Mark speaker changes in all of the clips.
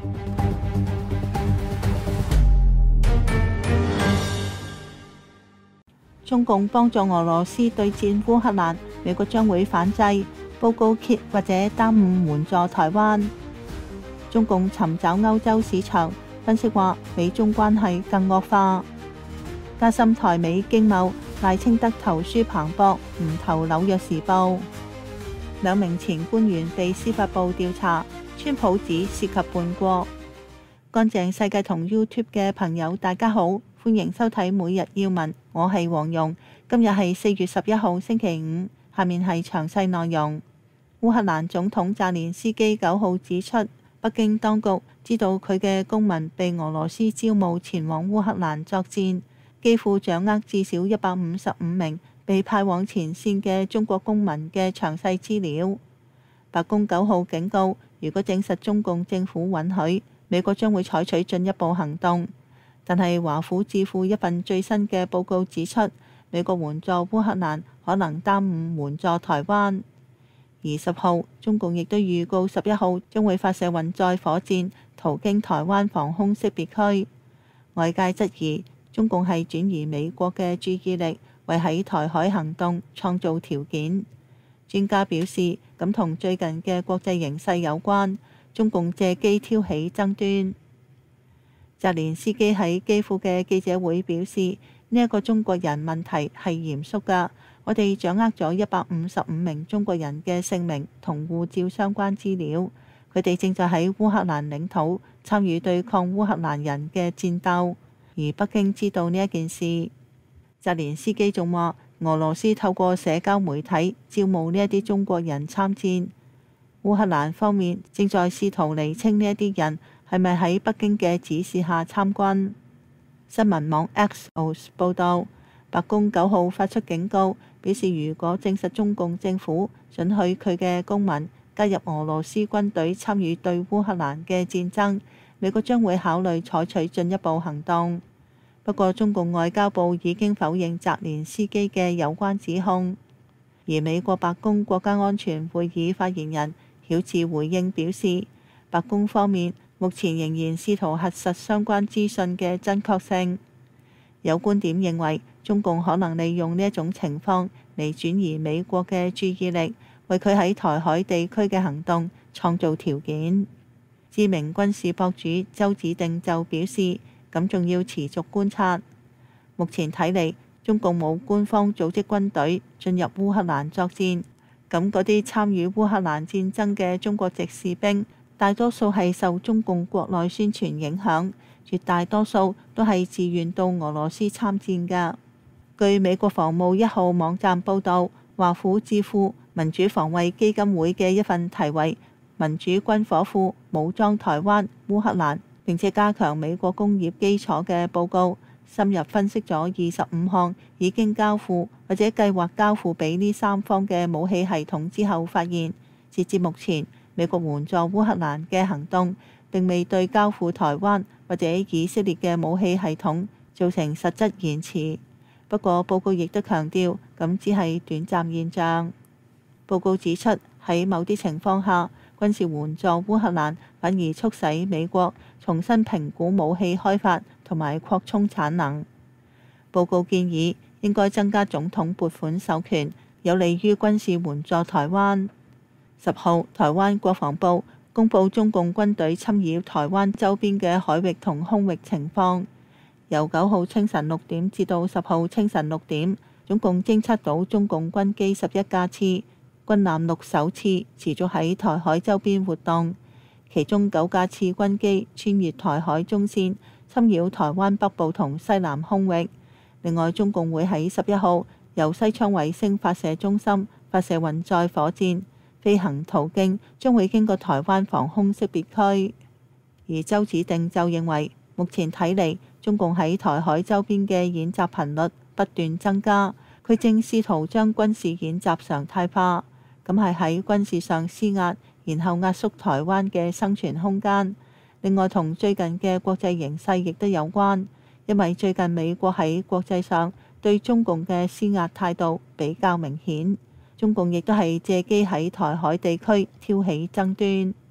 Speaker 1: 中共幫助俄羅斯對戰烏克蘭，美國將會反制，報告揭或者耽誤援助台灣。中共尋找歐洲市場，分析話美中關係更惡化。加深台美經貿，賴清德投書彭博，唔投紐約時報。兩名前官員被司法部調查，川普指涉及叛國。乾淨世界同 YouTube 嘅朋友大家好，歡迎收睇每日要聞，我係黃蓉。今日係4月11號星期五，下面係詳細內容。烏克蘭總統澤連斯基9號指出，北京當局知道佢嘅公民被俄羅斯招募前往烏克蘭作戰，幾乎掌握至少155名被派往前線嘅中國公民嘅詳細資料。白宮9號警告，如果證實中共政府允許，美國將會採取進一步行動。但係華府智庫一份最新嘅報告指出，美國援助烏克蘭可能耽誤援助台灣。而10號，中共亦都預告11號將會發射運載火箭途經台灣防空識別區。外界質疑中共係轉移美國嘅注意力，為喺台海行動創造條件。專家表示，咁同最近嘅國際形勢有關。中共借機挑起爭端。澤連斯基喺基輔嘅記者會表示，呢一個中國人問題係嚴肅㗎。我哋掌握咗155名中國人嘅姓名同護照相關資料，佢哋正在喺烏克蘭領土參與對抗烏克蘭人嘅戰鬥，而北京知道呢一件事。澤連斯基仲話，俄羅斯透過社交媒體招募呢一啲中國人參戰。烏克蘭方面正在試圖釐清呢一啲人係咪喺北京嘅指示下參軍。新聞網 Axios 報導，白宮9號發出警告，表示如果證實中共政府准許佢嘅公民加入俄羅斯軍隊參與對烏克蘭嘅戰爭，美國將會考慮採取進一步行動。不過，中共外交部已經否認澤連斯基嘅有關指控，而美國白宮國家安全會議發言人曉智回應表示，白宮方面目前仍然試圖核實相關資訊嘅真確性。有觀點認為，中共可能利用呢一種情況嚟轉移美國嘅注意力，為佢喺台海地區嘅行動創造條件。知名軍事博主周子定就表示，咁仲要持續觀察。目前睇嚟，中共冇官方組織軍隊進入烏克蘭作戰。咁嗰啲參與烏克蘭戰爭嘅中國籍士兵，大多數係受中共國內宣傳影響，絕大多數都係自願到俄羅斯參戰㗎。據美國防務1號網站報導，華府智庫民主防衛基金會嘅一份題為《民主軍火庫武裝台灣、烏克蘭，並且加強美國工業基礎》嘅報告，深入分析咗25項已經交付或者計劃交付俾呢三方嘅武器系統之後，發現截至目前，美國援助烏克蘭嘅行動並未對交付台灣或者以色列嘅武器系統造成實質延遲。不過報告亦都強調，咁只係短暫現象。報告指出，喺某啲情況下，軍事援助烏克蘭反而促使美國重新評估武器開發同埋擴充產能。報告建議應該增加總統撥款授權，有利於軍事援助台灣。10號，台灣國防部公佈中共軍隊侵擾台灣周邊嘅海域同空域情況。由9號清晨6點至到10號清晨6點，總共偵測到中共軍機11架次，軍艦6艘次持續喺台海周邊活動，其中9架次軍機穿越台海中線，侵擾台灣北部同西南空域。另外，中共會喺11號由西昌衛星發射中心發射運載火箭，飛行途徑將會經過台灣防空識別區。而周子定就認為，目前睇嚟，中共喺台海周邊嘅演習頻率不斷增加，佢正試圖將軍事演習常態化，咁係喺軍事上施壓，然後壓縮台灣嘅生存空間。另外，同最近嘅國際形勢亦都有關，因為最近美國喺國際上對中共嘅施壓態度比較明顯，中共亦都係借機喺台海地區挑起爭端。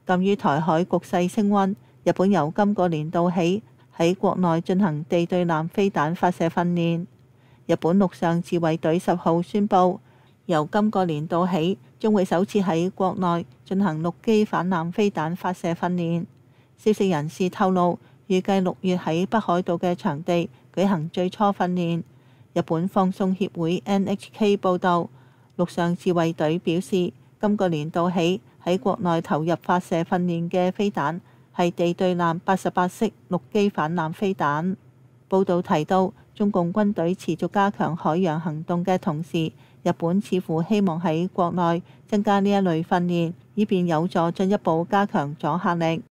Speaker 1: 鑑於台海局勢升溫，日本由今個年度起喺國內進行地對艦飛彈發射訓練。日本陸上自衛隊10號宣布，由今個年度起將會首次喺國內進行陸基反艦飛彈發射訓練。消息人士透露，預計6月喺北海道嘅場地舉行最初訓練。日本放送協會 NHK 報導，陸上自衛隊表示，今個年度起喺國內投入發射訓練嘅飛彈係地對艦88式陸基反艦飛彈。報導提到，中共軍隊持續加強海洋行動嘅同時，日本似乎希望喺國內增加呢一類訓練，以便有助進一步加強阻嚇力。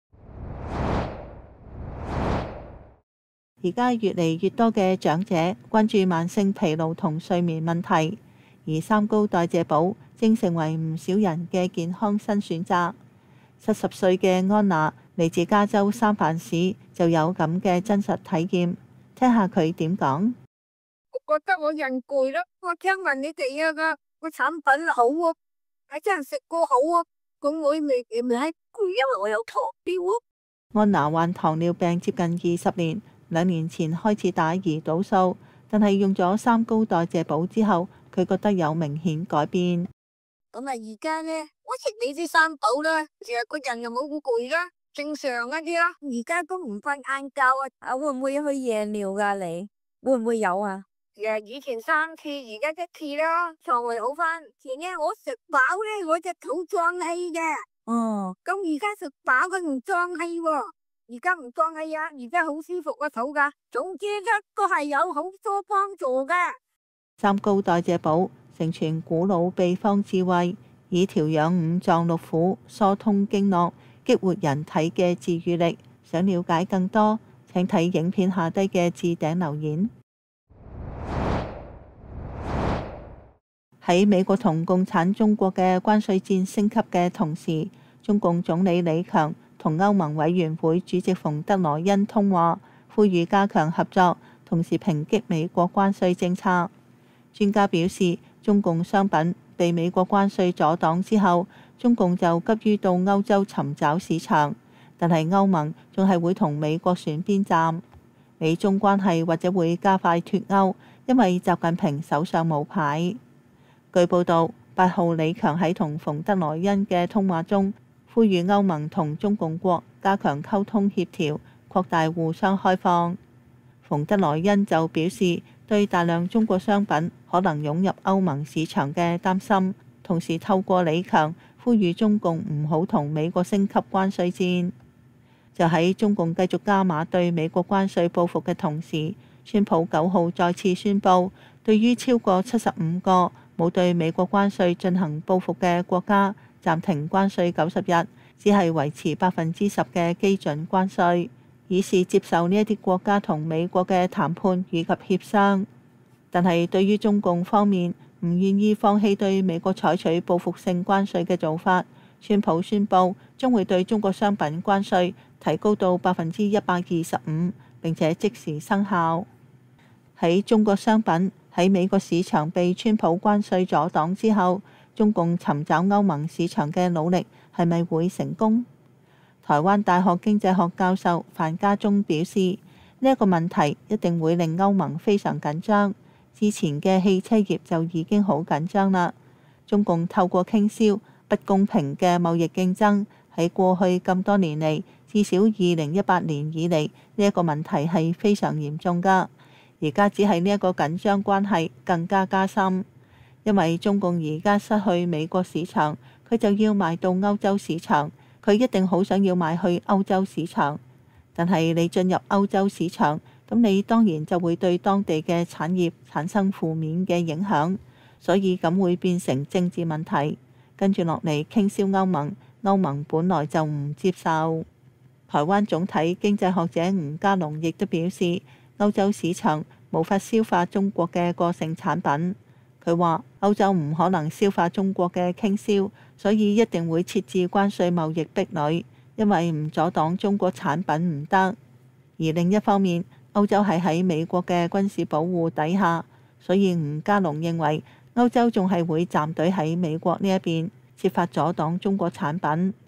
Speaker 1: 而家越嚟越多嘅長者關注慢性疲勞同睡眠問題，而三高代謝寶正成為唔少人嘅健康新選擇。70歲嘅安娜嚟自加州三藩市，就有咁嘅真實體驗，聽下佢點講。
Speaker 2: 我覺得我人攰啦，我聽聞你哋個產品好啊，係真係食過好啊，咁我未係攰，因為我有糖尿啊。
Speaker 1: 安娜患糖尿病接近20年。2年前開始打胰島素，但係用咗三高代謝寶之後，佢覺得有明顯改變。
Speaker 2: 咁啊，而家呢，我食你啲三寶啦，成日個人又冇咁攰啦，正常一啲啦。而家都唔瞓晏覺啊！會唔會去夜尿噶？你會唔會有啊？以前3次，而家1次啦，腸胃好翻。前呢，我食飽咧，我隻肚脹氣嘅。哦，咁而家食飽佢唔脹氣喎。而家唔脹氣啊，而家好舒服個肚噶。總之咧，都係有好多幫助嘅。
Speaker 1: 三高代謝寶承傳古老秘方智慧，以調養五臟六腑、疏通經絡、激活人體嘅治癒力。想了解更多，請睇影片下低嘅置頂留言。喺美國同共產中國嘅關稅戰升級嘅同時，中共總理李強同歐盟委員會主席馮德萊恩通話，呼籲加強合作，同時抨擊美國關稅政策。專家表示，中共商品被美國關稅阻擋之後，中共就急於到歐洲尋找市場，但係歐盟仲係會同美國選邊站。美中關係或者會加快脫歐，因為習近平手上冇牌。據報導，8號李強喺同馮德萊恩嘅通話中，呼籲歐盟同中共國加強溝通協調，擴大互相開放。馮德萊恩就表示對大量中國商品可能湧入歐盟市場嘅擔心，同時透過李強呼籲中共唔好同美國升級關稅戰。就喺中共繼續加碼對美國關稅報復嘅同時，川普9號再次宣布，對於超過75個冇對美國關稅進行報復嘅國家，暫停關稅90日，只係維持10%嘅基準關稅，以示接受呢一啲國家同美國嘅談判以及協商。但係對於中共方面唔願意放棄對美國採取報復性關稅嘅做法，川普宣布將會對中國商品關稅提高到125%，並且即時生效。喺中國商品喺美國市場被川普關稅阻擋之後，中共尋找歐盟市場嘅努力係咪會成功？台灣大學經濟學教授范家忠表示，呢一個問題一定會令歐盟非常緊張。之前嘅汽車業就已經好緊張啦。中共透過傾銷不公平嘅貿易競爭，喺過去咁多年嚟，至少2018年以嚟，呢一個問題係非常嚴重㗎。而家只係呢一個緊張關係更加加深。因為中共而家失去美國市場，佢就要賣到歐洲市場，佢一定好想要賣去歐洲市場。但係你進入歐洲市場，咁你當然就會對當地嘅產業產生負面嘅影響，所以咁會變成政治問題。跟住落嚟傾銷歐盟，歐盟本來就唔接受。台灣總體經濟學者吳家龍亦都表示，歐洲市場無法消化中國嘅過剩產品。佢話歐洲唔可能消化中國嘅傾銷，所以一定會設置關稅貿易壁壘，因為唔阻擋中國產品唔得。而另一方面，歐洲係喺美國嘅軍事保護底下，所以吳家龍認為歐洲仲係會站隊喺美國呢一邊，設法阻擋中國產品。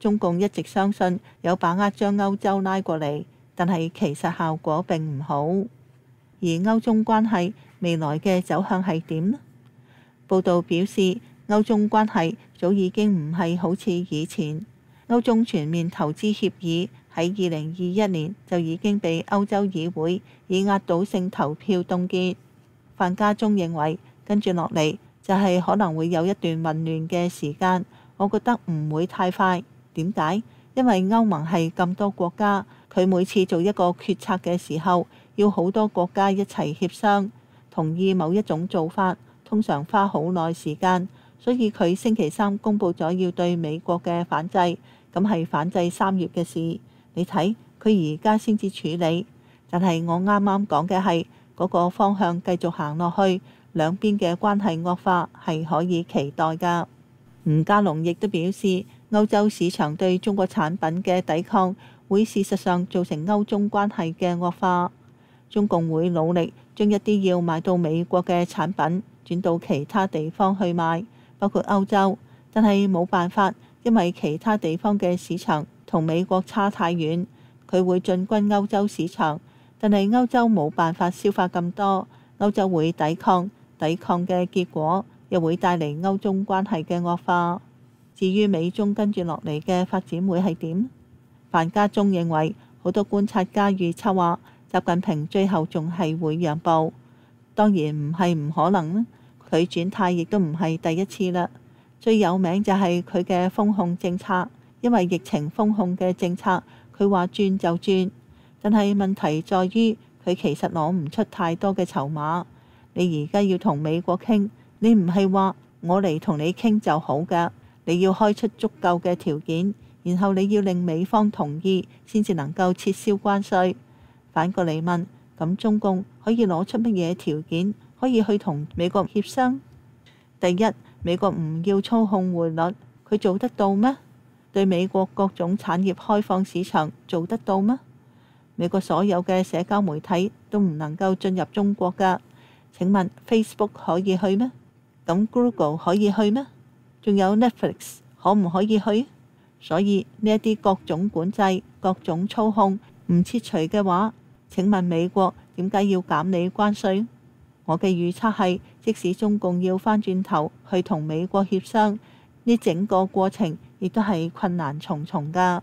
Speaker 1: 中共一直相信有把握將歐洲拉過嚟，但係其實效果並唔好。而歐中關係未來嘅走向係點呢？報道表示，歐中關係早已經唔係好似以前。歐中全面投資協議喺2021年就已經被歐洲議會以壓倒性投票凍結。范家忠認為，跟住落嚟就係可能會有一段混亂嘅時間。我覺得唔會太快。點解？因為歐盟係咁多國家，佢每次做一個決策嘅時候，要好多國家一齊協商，同意某一種做法，通常花好耐時間。所以佢星期三公佈咗要對美國嘅反制，咁係反制3月嘅事。你睇佢而家先至處理，但係我啱啱講嘅係嗰個方向繼續行落去，兩邊嘅關係惡化係可以期待㗎。吳家龍亦都表示，歐洲市場對中國產品嘅抵抗會事實上造成歐中關係嘅惡化。中共會努力將一啲要賣到美國嘅產品轉到其他地方去賣，包括歐洲，但係冇辦法，因為其他地方嘅市場同美國差太遠，佢會進軍歐洲市場，但係歐洲冇辦法消化咁多，歐洲會抵抗嘅結果又會帶嚟歐中關係嘅惡化。至於美中跟住落嚟嘅發展會係點？范家忠認為，好多觀察家預測話，習近平最後仲係會讓步，當然唔係唔可能啦。佢轉態亦都唔係第一次啦。最有名就係佢嘅封控政策，因為疫情封控嘅政策，佢話轉就轉，但係問題在於佢其實攞唔出太多嘅籌碼。你而家要同美國傾，你唔係話我嚟同你傾就好㗎。你要開出足夠嘅條件，然後你要令美方同意，先至能夠撤銷關稅。反過嚟問，咁中共可以攞出乜嘢條件，可以去同美國協商？第一，美國唔要操控匯率，佢做得到咩？對美國各種產業開放市場，做得到咩？美國所有嘅社交媒體都唔能夠進入中國㗎。請問 Facebook 可以去咩？咁 Google 可以去咩？仲有 Netflix 可唔可以去？所以呢一啲各種管制、各種操控唔撤除嘅話，請問美國點解要減你關稅？我嘅預測係，即使中共要返轉頭去同美國協商，呢整個過程亦都係困難重重㗎。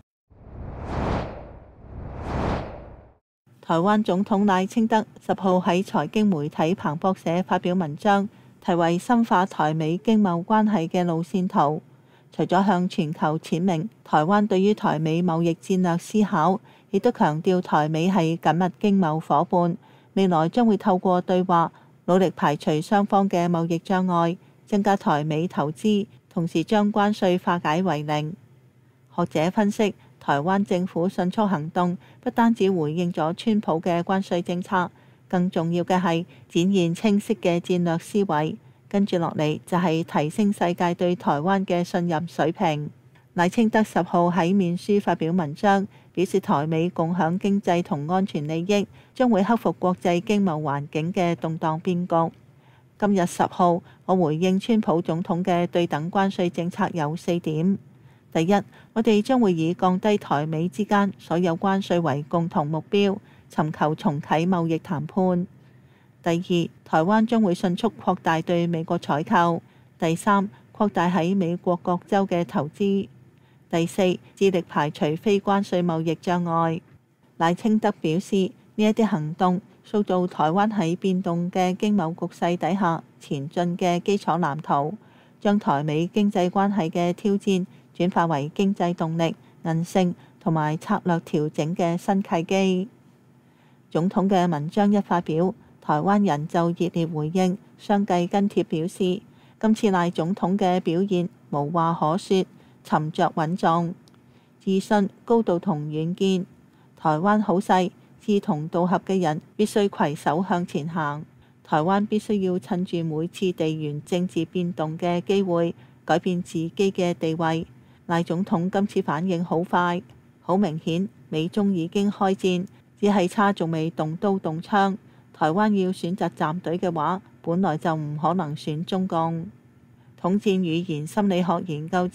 Speaker 1: 台灣總統賴清德10號喺財經媒體彭博社發表文章，題為深化台美經貿關係嘅路線圖。除咗向全球闡明台灣對於台美貿易戰略思考，亦都強調台美係緊密經貿夥伴，未來將會透過對話努力排除雙方嘅貿易障礙，增加台美投資，同時將關稅化解為零。學者分析，台灣政府迅速行動，不單止回應咗川普嘅關稅政策，更重要嘅係展現清晰嘅戰略思維。跟住落嚟就係提升世界對台灣嘅信任水平。賴清德10號喺面書發表文章，表示台美共享經濟同安全利益，將會克服國際經貿環境嘅動盪變局。今日10號，我回應川普總統嘅對等關稅政策有4點。第一，我哋將會以降低台美之間所有關稅為共同目標，尋求重啟貿易談判。第二，台灣將會迅速擴大對美國採購。第三，擴大喺美國各州嘅投資。第四，致力排除非關稅貿易障礙。賴清德表示，呢一啲行動塑造台灣喺變動嘅經貿局勢底下前進嘅基礎藍圖，將台美經濟關係嘅挑戰轉化為經濟動力、韌性同埋策略調整嘅新契機。總統嘅文章一發表，台灣人就熱烈回應，相繼跟帖表示，今次賴總統嘅表現無話可說，沉着穩重、自信、高度同遠見。台灣好細，志同道合嘅人必須攜手向前行。台灣必須要趁住每次地緣政治變動嘅機會，改變自己嘅地位。賴總統今次反應好快，好明顯，美中已經開戰，只係差仲未動刀動槍。台灣要選擇站隊嘅話，本來就唔可能選中共。統戰語言心理學研究者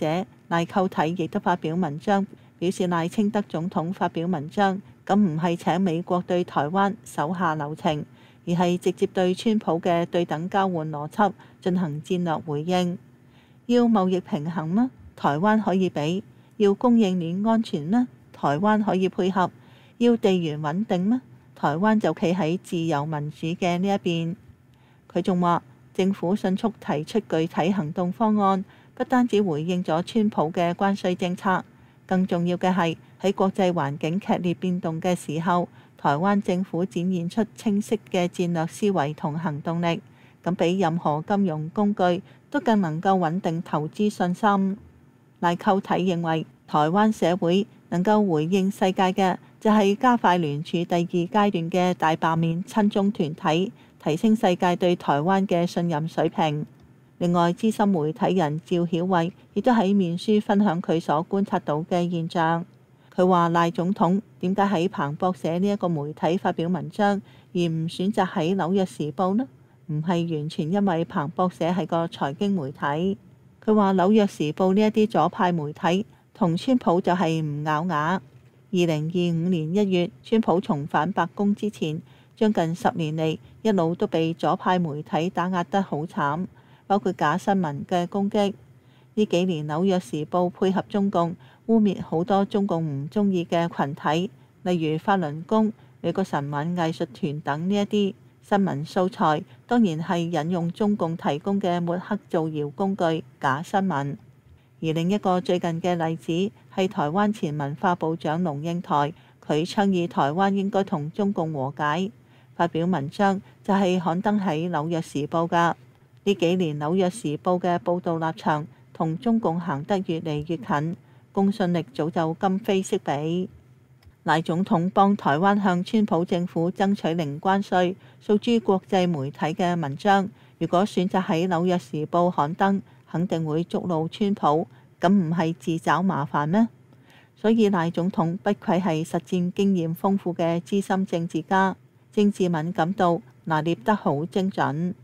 Speaker 1: 賴寇體亦都發表文章，表示賴清德總統發表文章，咁唔係請美國對台灣手下留情，而係直接對川普嘅對等交換邏輯進行戰略回應。要貿易平衡嗎？台灣可以俾。要供應鏈安全嗎？台灣可以配合。要地緣穩定嗎？台灣就企喺自由民主嘅呢一邊。佢仲話，政府迅速提出具體行動方案，不單止回應咗川普嘅關稅政策，更重要嘅係喺國際環境劇烈變動嘅時候，台灣政府展現出清晰嘅戰略思維同行動力，咁比任何金融工具都更能夠穩定投資信心。賴寇體認為，台灣社會能夠回應世界嘅就係加快聯署第二階段嘅大罷免親中團體，提升世界對台灣嘅信任水平。另外，資深媒體人趙曉慧亦都喺面書分享佢所觀察到嘅現象。佢話賴總統點解喺彭博社呢一個媒體發表文章，而唔選擇喺紐約時報呢？唔係完全因為彭博社係個財經媒體。佢話紐約時報呢一啲左派媒體同川普就係唔咬牙。2025年1月，川普重返白宮之前，將近10年嚟一路都被左派媒體打壓得好慘，包括假新聞嘅攻擊。呢幾年紐約時報配合中共，污蔑好多中共唔中意嘅群體，例如法輪功、美國神韻藝術團等呢一啲新聞素材，當然係引用中共提供嘅抹黑造謠工具假新聞。而另一個最近嘅例子係台灣前文化部長龍應台，佢倡議台灣應該同中共和解，發表文章就係刊登喺紐約時報㗎。呢幾年紐約時報嘅報導立場同中共行得越嚟越近，公信力早就今非昔比。賴總統幫台灣向川普政府爭取零關稅，訴諸國際媒體嘅文章，如果選擇喺紐約時報刊登，肯定會觸怒川普，咁唔係自找麻煩咩？所以賴總統不愧係實戰經驗豐富嘅資深政治家，政治敏感度拿捏得好精準。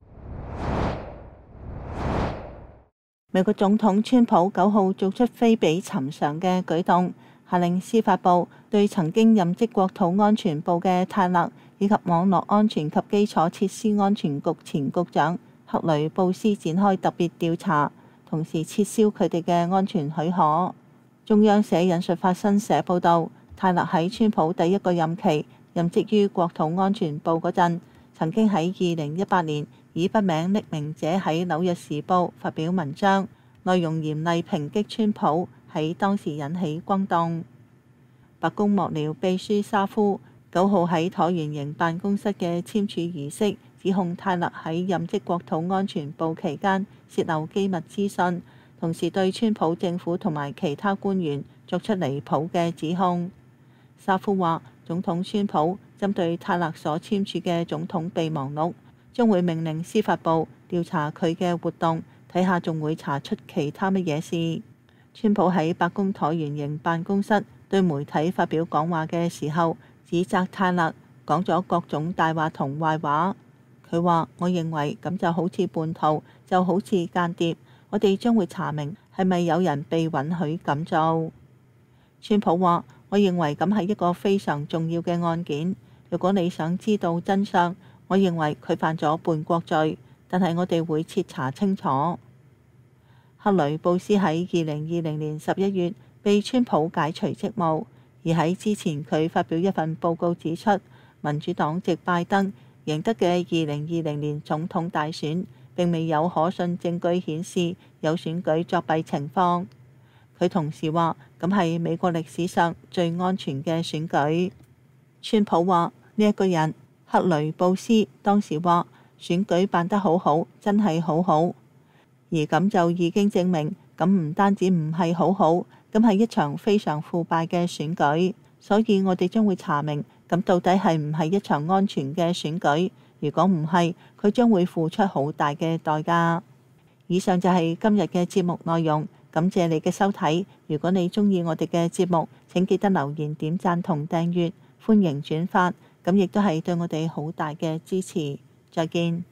Speaker 1: 美國總統川普9號做出非比尋常嘅舉動，下令司法部對曾經任職國土安全部嘅泰勒以及網絡安全及基礎設施安全局前局長克雷布斯展開特別調查，同時撤銷佢哋嘅安全許可。中央社引述法新社報導，泰勒喺川普第一個任期任職於國土安全部嗰陣，曾經喺2018年以筆名匿名者喺紐約時報發表文章，內容嚴厲抨擊川普，喺當時引起轟動。白宮幕僚秘書沙夫9號喺橢圓形辦公室嘅簽署儀式，指控泰勒喺任職國土安全部期間洩漏機密資訊，同時對川普政府同埋其他官員作出離譜嘅指控。沙夫話，總統川普針對泰勒所簽署嘅總統備忘錄，將會命令司法部調查佢嘅活動，睇下仲會查出其他乜嘢事。川普喺白宮橢圓形辦公室對媒體發表講話嘅時候，指責泰勒講咗各種大話同壞話。佢話：我認為咁就好似叛徒，就好似間諜，我哋將會查明係咪有人被允許咁做。川普話：我認為咁係一個非常重要嘅案件。如果你想知道真相，我認為佢犯咗叛國罪，但係我哋會徹查清楚。克雷布斯喺2020年11月被川普解除職務，而喺之前佢發表一份報告指出，民主黨籍拜登贏得嘅2020年總統大選並未有可信證據顯示有選舉作弊情況。佢同時話，咁係美國歷史上最安全嘅選舉。川普話呢一個人克雷布斯當時話選舉辦得好好，真係好好，而咁就已經證明咁唔單止唔係好好，咁係一場非常腐敗嘅選舉。所以我哋將會查明咁到底係唔係一場安全嘅選舉。如果唔係，佢將會付出好大嘅代價。以上就係今日嘅節目內容，感謝你嘅收睇。如果你鍾意我哋嘅節目，請記得留言、點讚同訂閱，歡迎轉發，咁亦都係對我哋好大嘅支持。再見。